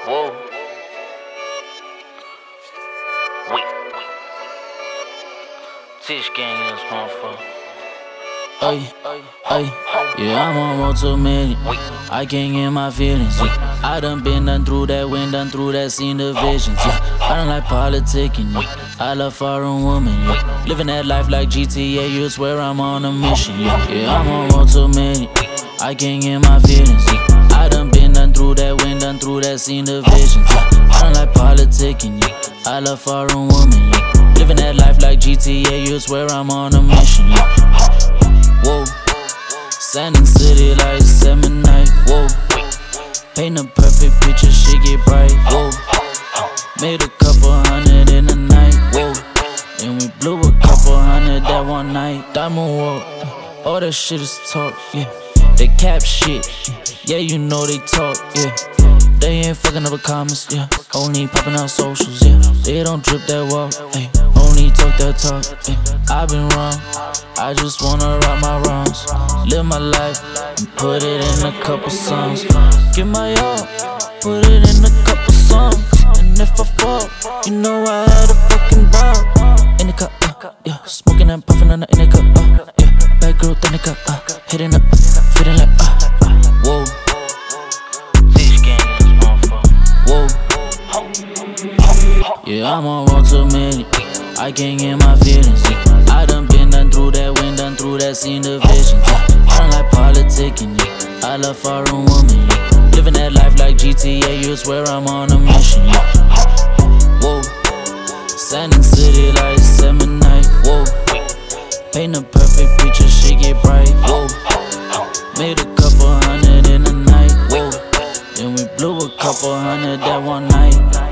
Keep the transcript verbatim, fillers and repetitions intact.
Whoa. Wait. Tish gang in this motherfucker. Ay, ay, yeah, I'm on road to a million. I can't get my feelings. Yeah. I done been done through that, went done through that, seen the visions. Yeah. I don't like politicking. Yeah. I love foreign women. Yeah. Living that life like G T A, you swear I'm on a mission. Yeah, yeah, I'm on road to a million. I can't get my feelings. Yeah. I done been done through that, went done through that, seen the visions. Yeah. I don't like politicking. Yeah. I love foreign women. Yeah. Living that life like G T A, you swear I'm on a mission. Yeah. Whoa, Sanding City like seven night. Whoa, paint a perfect picture, shit get bright. Whoa, made a couple hundred in a night. Whoa, and we blew a couple hundred that one night. Diamond walk, all that shit is talk. Yeah, they cap shit. Yeah, you know they talk. Yeah, they ain't fucking up the comments. Yeah, only popping out socials. Yeah, they don't drip that walk. Ay, only talk that talk. Ay, I've been wrong. I just wanna right my wrongs, live my life and put it in a couple songs. Give my all, put it in a couple songs. And if I fall, you know I had a fucking ball. In the cup, uh, yeah, smoking and puffing on the in the cup, uh, yeah. Bad girl, in the cup, uh, hitting up, feeling like, uh, whoa. Tish gang in this motherfucker. Whoa. Yeah, I'm on road to a million. I can't get my feelings. Yeah. I done been done through that, went done through that, seen the visions. Yeah. I don't like politicking. Yeah. I love foreign women. Yeah. Living that life like G T A, you swear I'm on a mission. Yeah. Whoa, Sanding City like seven night. Whoa, paint a perfect picture, shit get bright. Whoa, made a couple hundred in a night. Whoa, then we blew a couple hundred that one night.